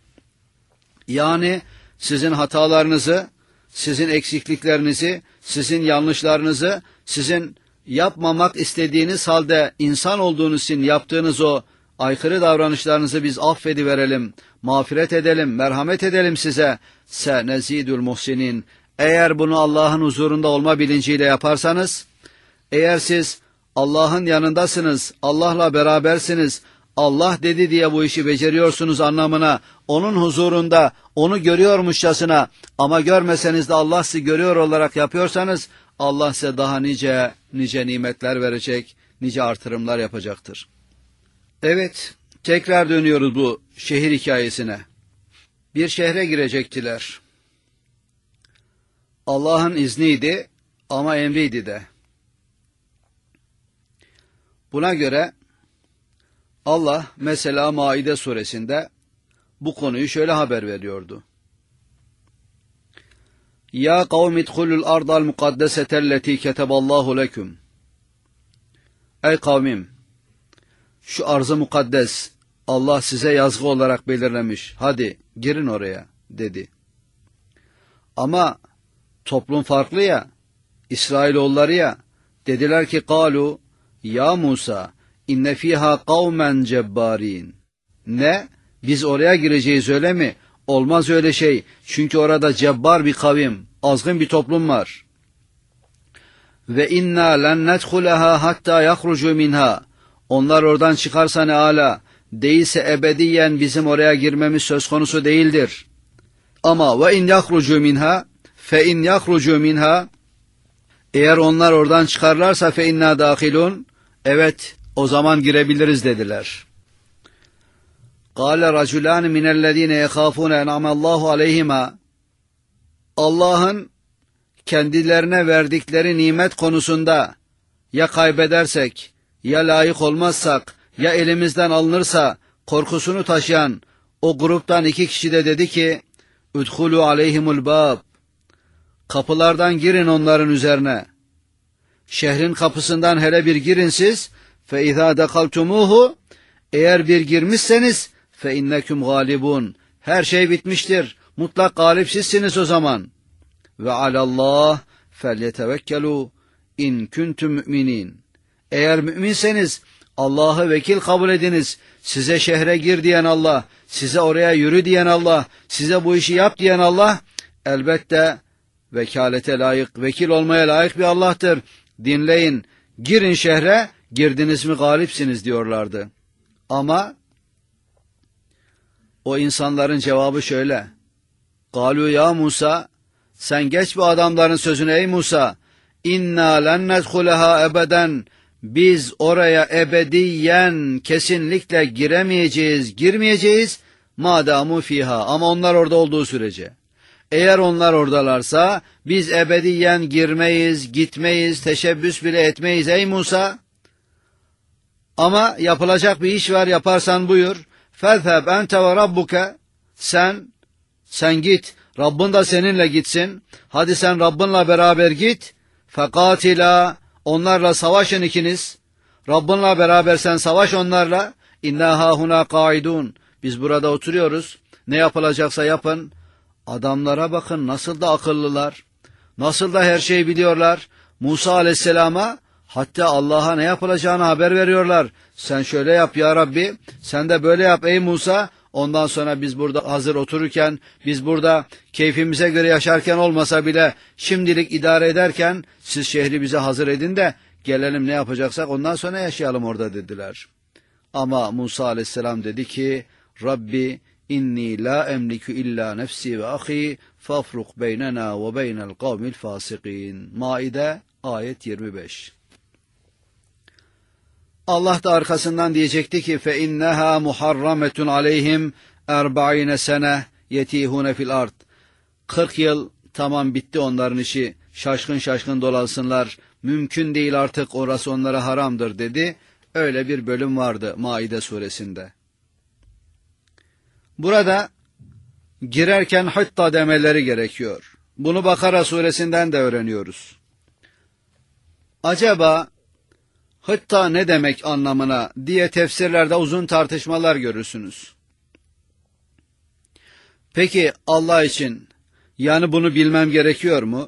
yani sizin hatalarınızı, sizin eksikliklerinizi, sizin yanlışlarınızı, sizin yapmamak istediğiniz halde insan olduğunuz için yaptığınız o aykırı davranışlarınızı biz affediverelim, mağfiret edelim, merhamet edelim size. Senezidül muhsinin. Eğer bunu Allah'ın huzurunda olma bilinciyle yaparsanız, eğer siz Allah'ın yanındasınız, Allah'la berabersiniz, Allah dedi diye bu işi beceriyorsunuz anlamına, onun huzurunda, onu görüyormuşçasına, ama görmeseniz de Allah sizi görüyor olarak yapıyorsanız, Allah size daha nice nimetler verecek, nice artırımlar yapacaktır. Evet, tekrar dönüyoruz bu şehir hikayesine. Bir şehre girecektiler. Allah'ın izniydi ama emriydi de. Buna göre Allah mesela Maide suresinde bu konuyu şöyle haber veriyordu. Ya kavmi idhulul ardal mukaddesetelleti keteballahu leküm. Ey kavmim, şu arz-ı mukaddes Allah size yazgı olarak belirlemiş, hadi girin oraya dedi. Ama toplum farklı ya, İsrailoğulları ya, dediler ki kalu ya Musa inne fiha kavmen cebbarin. Ne? Biz oraya gireceğiz öyle mi? Olmaz öyle şey. Çünkü orada cebbar bir kavim, azgın bir toplum var. Ve inna len nedhulaha hatta yahrucu minha. Onlar oradan çıkarsa ne ala, değilse ebediyen bizim oraya girmemiz söz konusu değildir. Ama ve in yahrucu minha, fe in yahrucu minha, eğer onlar oradan çıkarlarsa fe inna dahilun, evet o zaman girebiliriz dediler. Kâle raculâni minellezîne yekâfûne en'amallâhu aleyhima. Allah'ın kendilerine verdikleri nimet konusunda ya kaybedersek, ya layık olmazsak, ya elimizden alınırsa korkusunu taşıyan o gruptan 2 kişi de dedi ki, "Udhulu aleyhimul bab." Kapılardan girin onların üzerine. Şehrin kapısından hele bir girin siz. Fe izâ dekaltumuhu. Eğer bir girmişseniz fe inneküm galibun. Her şey bitmiştir. Mutlak galip sizsiniz o zaman. Ve alallah felyetevekkelû in kuntum müminin. Eğer müminseniz Allah'ı vekil kabul ediniz. Size şehre gir diyen Allah, size oraya yürü diyen Allah, size bu işi yap diyen Allah, elbette vekalete layık, vekil olmaya layık bir Allah'tır. Dinleyin, girin şehre, girdiniz mi galipsiniz diyorlardı. Ama o insanların cevabı şöyle. Galu ya Musa, sen geç bu adamların sözüne ey Musa. İnna len nedhuleha ebeden. Biz oraya ebediyen kesinlikle girmeyeceğiz. Madamu fiha. Ama onlar orada olduğu sürece. Eğer onlar oradalarsa biz ebediyen girmeyiz, gitmeyiz, teşebbüs bile etmeyiz ey Musa. Ama yapılacak bir iş var, yaparsan buyur. Fezheb ente ve rabbuke. Sen git. Rabbin de seninle gitsin. Hadi sen Rabbinle beraber git. Fekatila. Onlarla savaşın ikiniz. Rabbinle beraber sen savaş onlarla. İnna hahuna kaidun. Biz burada oturuyoruz. Ne yapılacaksa yapın. Adamlara bakın nasıl da akıllılar. Nasıl da her şeyi biliyorlar. Musa aleyhisselama hatta Allah'a ne yapılacağını haber veriyorlar. Sen şöyle yap ya Rabbi. Sen de böyle yap ey Musa. Ondan sonra biz burada hazır otururken, biz burada keyfimize göre yaşarken olmasa bile şimdilik idare ederken siz şehri bize hazır edin de gelelim ne yapacaksak ondan sonra yaşayalım orada dediler. Ama Musa aleyhisselam dedi ki Rabbi inni la emliku illa nefsi ve ahi fafruk beynena ve beynel kavmil fasikin. Maide ayet 25. Allah da arkasından diyecekti ki fe inneha muharrametun aleyhim 40 sene yetihune fil ard. 40 yıl tamam bitti onların işi. Şaşkın şaşkın dolaşsınlar. Mümkün değil artık orası onlara haramdır dedi. Öyle bir bölüm vardı Maide suresinde. Burada girerken hatta demeleri gerekiyor. Bunu Bakara suresinden de öğreniyoruz. Acaba hatta ne demek anlamına diye tefsirlerde uzun tartışmalar görürsünüz. Peki Allah için yani bunu bilmem gerekiyor mu?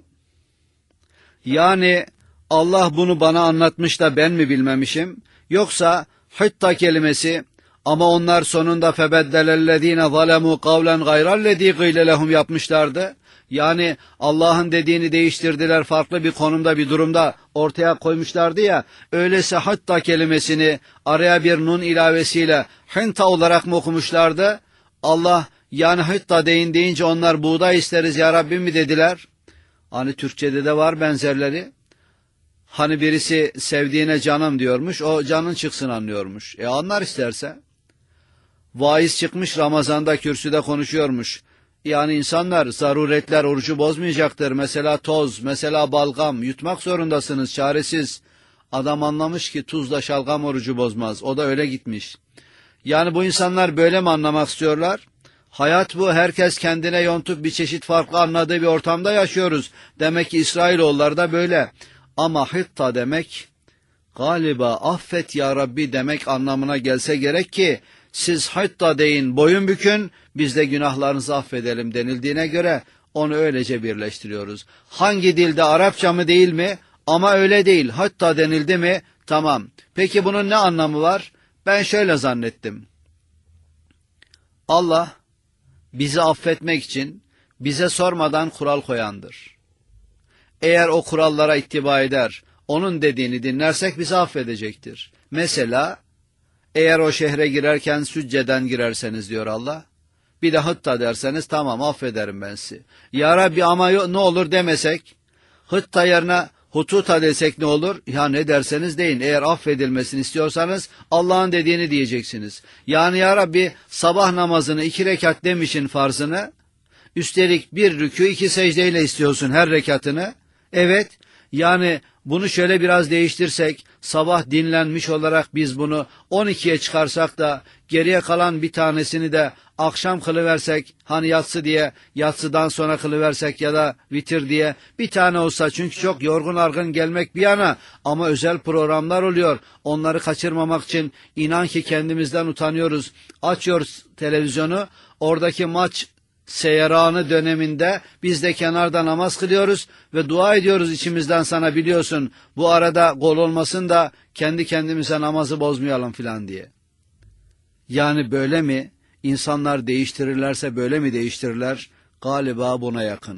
Yani Allah bunu bana anlatmış da ben mi bilmemişim? Yoksa hatta kelimesi ama onlar sonunda febeddelellezine zalemu kavlen gayrallezî gîle lehum yapmışlardı. Yani Allah'ın dediğini değiştirdiler, farklı bir konumda bir durumda ortaya koymuşlardı ya, öyleyse hatta kelimesini araya bir nun ilavesiyle hınta olarak mı okumuşlardı? Allah yani hatta deyin deyince onlar buğday isteriz ya Rabbim mi dediler? Hani Türkçede de var benzerleri. Hani birisi sevdiğine canım diyormuş, o canın çıksın anlıyormuş. Anlar isterse. Vaiz çıkmış Ramazan'da kürsüde konuşuyormuş. Yani insanlar zaruretler orucu bozmayacaktır. Mesela toz, mesela balgam yutmak zorundasınız çaresiz. Adam anlamış ki tuzla şalgam orucu bozmaz. O da öyle gitmiş. Yani bu insanlar böyle mi anlamak istiyorlar? Hayat bu. Herkes kendine yontup bir çeşit farklı anladığı bir ortamda yaşıyoruz. Demek ki İsrailoğulları da böyle. Ama hitta demek galiba affet ya Rabbi demek anlamına gelse gerek ki siz hatta deyin boyun bükün biz de günahlarınızı affedelim denildiğine göre onu öylece birleştiriyoruz. Hangi dilde Arapça mı değil mi? Ama öyle değil. Hatta denildi mi? Tamam. Peki bunun ne anlamı var? Ben şöyle zannettim. Allah bizi affetmek için bize sormadan kural koyandır. Eğer o kurallara ittiba eder, onun dediğini dinlersek bizi affedecektir. Mesela eğer o şehre girerken sücceden girerseniz diyor Allah, bir de hıtta derseniz tamam affederim ben sizi. Ya Rabbi ama ne olur demesek, hıtta yerine Hututa desek ne olur? Ya ne derseniz deyin. Eğer affedilmesini istiyorsanız Allah'ın dediğini diyeceksiniz. Yani ya Rabbi sabah namazını 2 rekat demişin farzını. Üstelik 1 rükû 2 secdeyle istiyorsun her rekatını. Evet, yani bunu şöyle biraz değiştirsek, sabah dinlenmiş olarak biz bunu 12'ye çıkarsak da geriye kalan bir tanesini de akşam kılıversek, hani yatsı diye, yatsıdan sonra kılıversek ya da vitir diye bir tane olsa, çünkü çok yorgun argın gelmek bir yana ama özel programlar oluyor. Onları kaçırmamak için inan ki kendimizden utanıyoruz. Açıyoruz televizyonu, oradaki maç seyranı döneminde biz de kenarda namaz kılıyoruz ve dua ediyoruz içimizden, sana biliyorsun bu arada gol olmasın da kendi kendimize namazı bozmayalım filan diye. Yani böyle mi? İnsanlar değiştirirlerse böyle mi değiştirirler? Galiba buna yakın.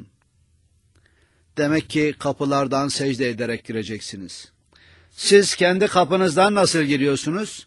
Demek ki kapılardan secde ederek gireceksiniz. Siz kendi kapınızdan nasıl giriyorsunuz?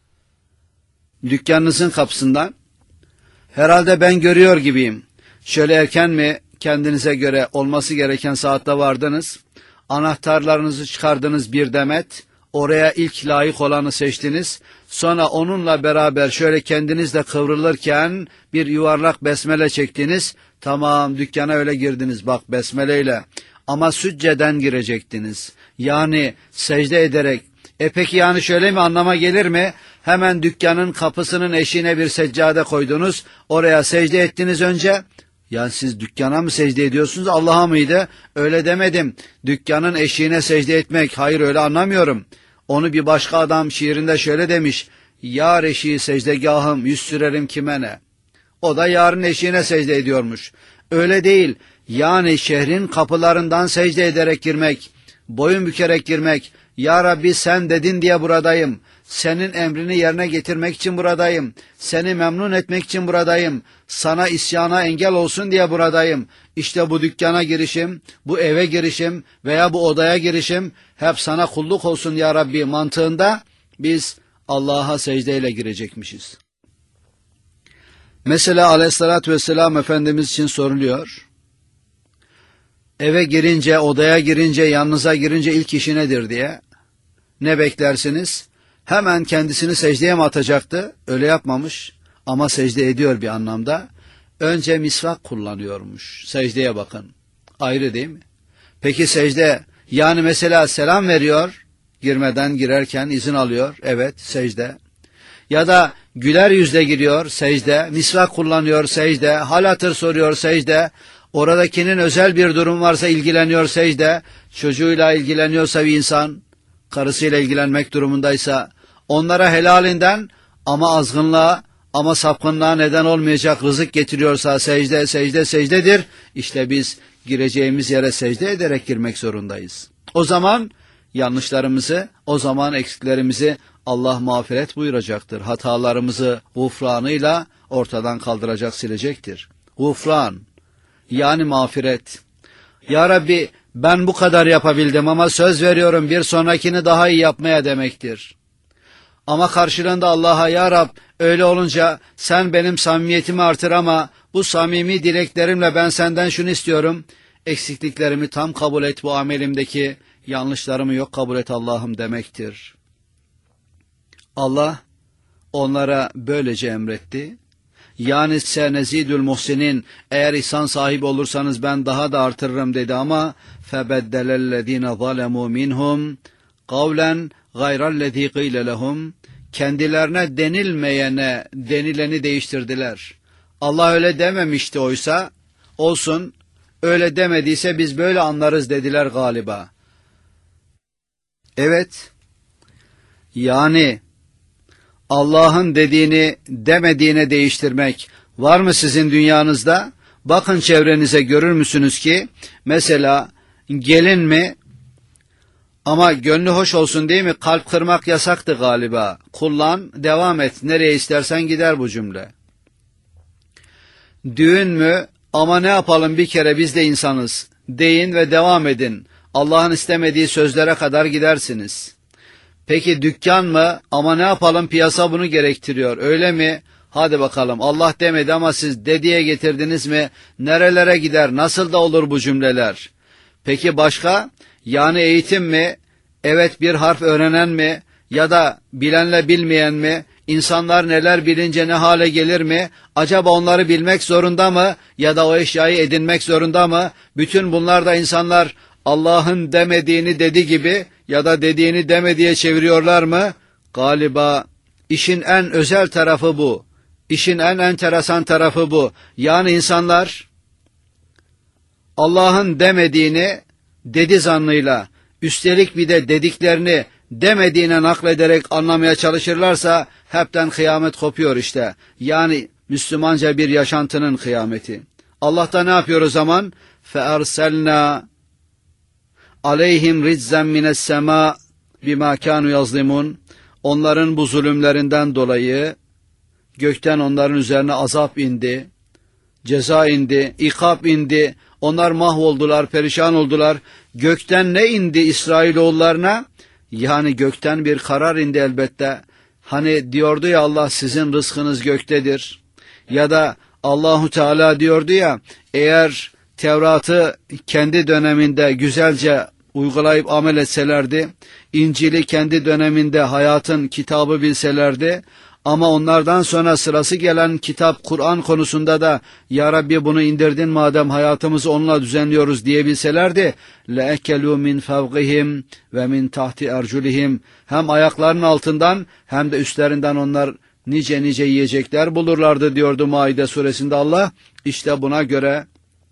Dükkanınızın kapısından. Herhalde ben görüyor gibiyim. Şöyle erken mi kendinize göre olması gereken saatte vardınız? Anahtarlarınızı çıkardınız bir demet. Oraya ilk layık olanı seçtiniz. Sonra onunla beraber şöyle kendinizle kıvrılırken bir yuvarlak besmele çektiniz. Tamam, dükkana öyle girdiniz bak besmeleyle. Ama sücceden girecektiniz. Yani secde ederek. Peki yani şöyle mi, anlama gelir mi? Hemen dükkanın kapısının eşiğine bir seccade koydunuz. Oraya secde ettiniz önce. Yani siz dükkana mı secde ediyorsunuz, Allah'a mıydı? Öyle demedim. Dükkanın eşiğine secde etmek. Hayır, öyle anlamıyorum. Onu bir başka adam şiirinde şöyle demiş. Yar eşiği secdegahım, yüz sürerim kime ne? O da yarın eşiğine secde ediyormuş. Öyle değil. Yani şehrin kapılarından secde ederek girmek, boyun bükerek girmek. Ya Rabbi sen dedin diye buradayım. Senin emrini yerine getirmek için buradayım. Seni memnun etmek için buradayım. Sana isyana engel olsun diye buradayım. İşte bu dükkana girişim, bu eve girişim veya bu odaya girişim hep sana kulluk olsun ya Rabbi mantığında biz Allah'a secdeyle girecekmişiz. Mesela Aleyhisselatü Vesselam Efendimiz için soruluyor. Eve girince, odaya girince, yanınıza girince ilk işi nedir diye. Ne beklersiniz? Hemen kendisini secdeye mi atacaktı? Öyle yapmamış ama secde ediyor bir anlamda. Önce misvak kullanıyormuş. Secdeye bakın. Ayrı değil mi? Peki secde, yani mesela selam veriyor, girmeden girerken izin alıyor. Evet, secde. Ya da güler yüzle giriyor, secde. Misvak kullanıyor, secde. Hal hatır soruyor, secde. Oradakinin özel bir durum varsa ilgileniyor, secde. Çocuğuyla ilgileniyorsa bir insan, karısıyla ilgilenmek durumundaysa, onlara helalinden ama azgınlığa ama sapkınlığa neden olmayacak rızık getiriyorsa secde, secde, secdedir. İşte biz gireceğimiz yere secde ederek girmek zorundayız. O zaman yanlışlarımızı, o zaman eksiklerimizi Allah mağfiret buyuracaktır. Hatalarımızı gufranıyla ortadan kaldıracak, silecektir. Gufran, yani mağfiret. Ya Rabbi ben bu kadar yapabildim ama söz veriyorum bir sonrakini daha iyi yapmaya demektir. Ama karşılığında Allah'a ya Rab öyle olunca sen benim samimiyetimi artır ama bu samimi dileklerimle ben senden şunu istiyorum. Eksikliklerimi tam kabul et, bu amelimdeki yanlışlarımı yok kabul et Allah'ım demektir. Allah onlara böylece emretti. Yani senezidül muhsinin, eğer ihsan sahibi olursanız ben daha da artırırım dedi ama febeddelellezine zalemu minhum kavlen gayrallezî gîle lehum, kendilerine denilmeyene denileni değiştirdiler. Allah öyle dememişti oysa, olsun öyle demediyse biz böyle anlarız dediler galiba. Evet, yani Allah'ın dediğini demediğine değiştirmek var mı sizin dünyanızda? Bakın çevrenize, görür müsünüz ki mesela gelin mi ama gönlü hoş olsun değil mi? Kalp kırmak yasaktı galiba. Kullan, devam et. Nereye istersen gider bu cümle. Düğün mü? Ama ne yapalım bir kere biz de insanız. Deyin ve devam edin. Allah'ın istemediği sözlere kadar gidersiniz. Peki dükkan mı? Ama ne yapalım piyasa bunu gerektiriyor. Öyle mi? Hadi bakalım Allah demedi ama siz dediye getirdiniz mi? Nerelere gider? Nasıl da olur bu cümleler? Peki başka? Yani eğitim mi? Evet, bir harf öğrenen mi? Ya da bilenle bilmeyen mi? İnsanlar neler bilince ne hale gelir mi? Acaba onları bilmek zorunda mı? Ya da o eşyayı edinmek zorunda mı? Bütün bunlar da insanlar Allah'ın demediğini dedi gibi ya da dediğini deme diye çeviriyorlar mı? Galiba işin en özel tarafı bu. İşin en enteresan tarafı bu. Yani insanlar Allah'ın demediğini dedi zannıyla, üstelik bir de dediklerini demediğine naklederek anlamaya çalışırlarsa hepten kıyamet kopuyor işte. Yani Müslümanca bir yaşantının kıyameti. Allah da ne yapıyor o zaman? فَاَرْسَلْنَا عَلَيْهِمْ رِجْزًا مِنَ السَّمَاءِ بِمَا كَانُوا يَظْلِمُونَ. Onların bu zulümlerinden dolayı gökten onların üzerine azap indi, ceza indi, ikab indi. Onlar mahvoldular, perişan oldular. Gökten ne indi İsrailoğullarına? Yani gökten bir karar indi elbette. Hani diyordu ya Allah, sizin rızkınız göktedir. Ya da Allahu Teala diyordu ya, eğer Tevrat'ı kendi döneminde güzelce uygulayıp amel etselerdi, İncil'i kendi döneminde hayatın kitabı bilselerdi, ama onlardan sonra sırası gelen kitap Kur'an konusunda da ya Rabbi bunu indirdin madem hayatımızı onunla düzenliyoruz diyebilselerdi, لَاَكَلُوا مِنْ فَوْقِهِمْ وَمِنْ تَحْتِ اَرْجُلِهِمْ. Hem ayaklarının altından hem de üstlerinden onlar nice nice yiyecekler bulurlardı diyordu Maide suresinde Allah. İşte buna göre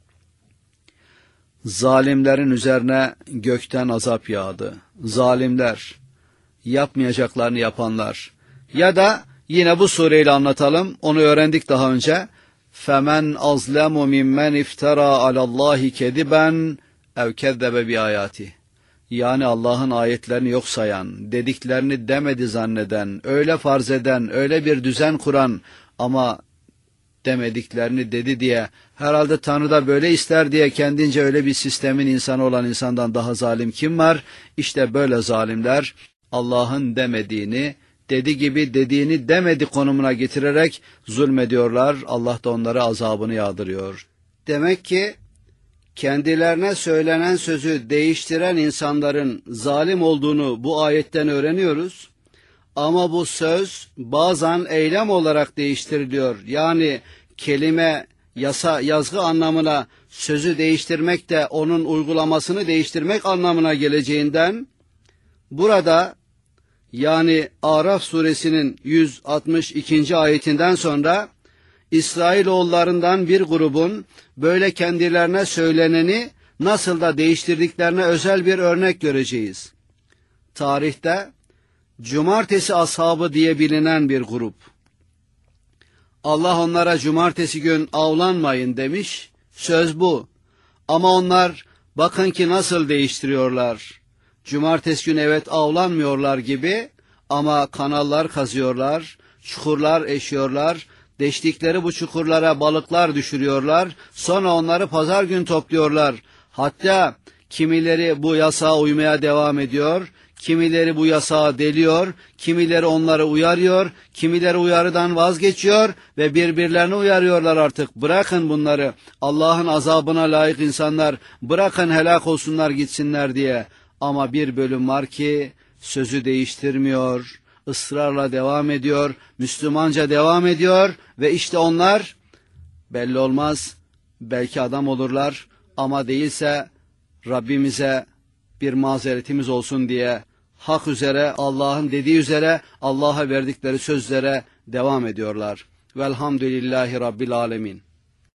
zalimlerin üzerine gökten azap yağdı. Zalimler, yapmayacaklarını yapanlar. Ya da yine bu sureyle anlatalım. Onu öğrendik daha önce. فَمَنْ أَظْلَمُ مِمَّنْ اِفْتَرَى عَلَى اللّٰهِ كَذِبًا اَوْ كَذَّبَ بِآيَاتِهِ. Yani Allah'ın ayetlerini yok sayan, dediklerini demedi zanneden, öyle farz eden, öyle bir düzen kuran ama demediklerini dedi diye, herhalde Tanrı da böyle ister diye kendince öyle bir sistemin insanı olan insandan daha zalim kim var? İşte böyle zalimler Allah'ın demediğini, dedi gibi dediğini demedi konumuna getirerek zulmediyorlar. Allah da onlara azabını yağdırıyor. Demek ki kendilerine söylenen sözü değiştiren insanların zalim olduğunu bu ayetten öğreniyoruz. Ama bu söz bazen eylem olarak değiştiriliyor. Yani kelime, yasa, yazgı anlamına sözü değiştirmek de onun uygulamasını değiştirmek anlamına geleceğinden burada, yani Araf suresinin 162. ayetinden sonra İsrailoğullarından bir grubun böyle kendilerine söyleneni nasıl da değiştirdiklerine özel bir örnek göreceğiz. Tarihte cumartesi ashabı diye bilinen bir grup. Allah onlara cumartesi gün avlanmayın demiş, söz bu. Ama onlar bakın ki nasıl değiştiriyorlar. Cumartesi gün evet avlanmıyorlar gibi ama kanallar kazıyorlar, çukurlar eşiyorlar, deştikleri bu çukurlara balıklar düşürüyorlar, sonra onları pazar gün topluyorlar. Hatta kimileri bu yasağa uymaya devam ediyor, kimileri bu yasağı deliyor, kimileri onları uyarıyor, kimileri uyarıdan vazgeçiyor ve birbirlerini uyarıyorlar artık. Bırakın bunları, Allah'ın azabına layık insanlar, bırakın helak olsunlar gitsinler diye. Ama bir bölüm var ki sözü değiştirmiyor, ısrarla devam ediyor, Müslümanca devam ediyor ve işte onlar belli olmaz, belki adam olurlar ama değilse Rabbimize bir mazeretimiz olsun diye hak üzere, Allah'ın dediği üzere, Allah'a verdikleri sözlere devam ediyorlar. Velhamdülillahi Rabbil Alemin.